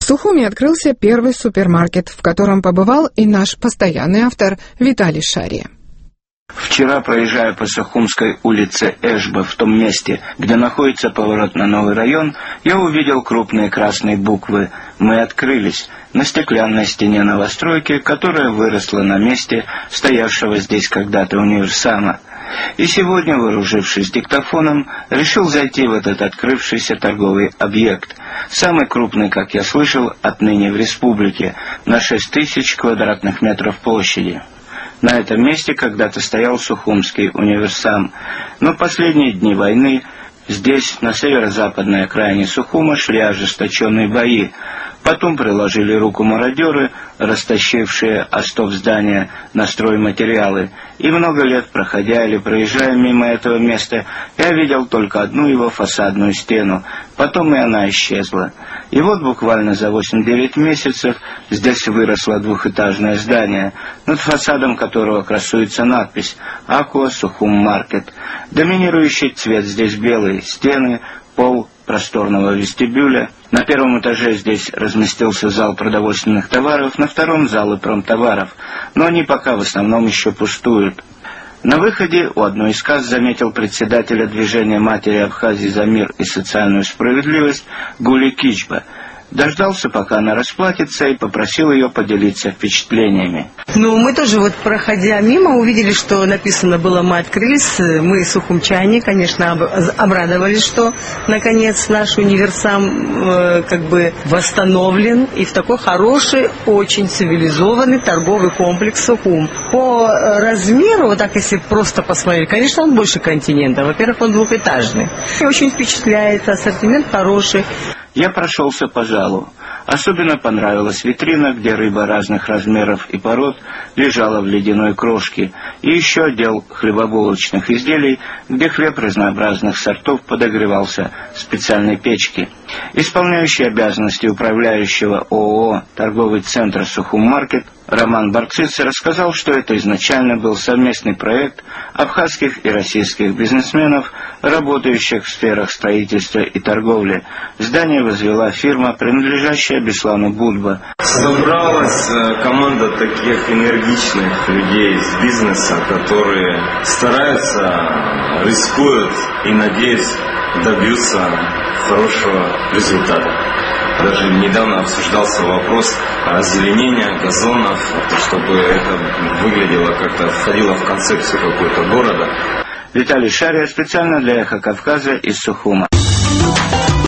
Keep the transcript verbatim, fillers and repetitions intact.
Сухуми открылся первый супермаркет, в котором побывал и наш постоянный автор Виталий Шария. Вчера, проезжая по Сухумской улице Эшба, в том месте, где находится поворот на новый район, я увидел крупные красные буквы «Мы открылись» на стеклянной стене новостройки, которая выросла на месте стоявшего здесь когда-то универсама. И сегодня, вооружившись диктофоном, решил зайти в этот открывшийся торговый объект, самый крупный, как я слышал, отныне в республике, на шесть тысяч квадратных метров площади. На этом месте когда-то стоял Сухумский универсам, но в последние дни войны здесь, на северо-западной окраине Сухума, шли ожесточенные бои. Потом приложили руку мародеры, растащившие остов здания на стройматериалы. И много лет, проходя или проезжая мимо этого места, я видел только одну его фасадную стену. Потом и она исчезла. И вот буквально за восемь-девять месяцев здесь выросло двухэтажное здание, над фасадом которого красуется надпись «Аква Сухум Маркет». Доминирующий цвет здесь белый, стены, пол просторного вестибюля. На первом этаже здесь разместился зал продовольственных товаров, на втором залы промтоваров, но они пока в основном еще пустуют. На выходе у одной из касс заметил председателя движения матери Абхазии за мир и социальную справедливость Гули Кичба. Дождался, пока она расплатится, и попросил ее поделиться впечатлениями. Ну, мы тоже вот, проходя мимо, увидели, что написано было «Мы открылись». Мы, сухумчане, конечно, об, обрадовались, что, наконец, наш универсам э, как бы восстановлен. И в такой хороший, очень цивилизованный торговый комплекс Сухум. По размеру, вот так если просто посмотреть, конечно, он больше континента. Во-первых, он двухэтажный. И очень впечатляет, ассортимент хороший. Я прошелся по залу. Особенно понравилась витрина, где рыба разных размеров и пород лежала в ледяной крошке, и еще отдел хлебобулочных изделий, где хлеб разнообразных сортов подогревался в специальной печке. Исполняющий обязанности управляющего ООО «Торговый центр Сухум-Маркет» Роман Барциц рассказал, что это изначально был совместный проект абхазских и российских бизнесменов, работающих в сферах строительства и торговли. Здание возвела фирма, принадлежащая Беслану Будба. Собралась команда таких энергичных людей из бизнеса, которые стараются, рискуют и, надеюсь, добьются хорошего результата. Даже недавно обсуждался вопрос озеленения газонов, чтобы это выглядело как-то, входило в концепцию какого-то города. Виталий Шария специально для «Эхо Кавказа» из Сухума.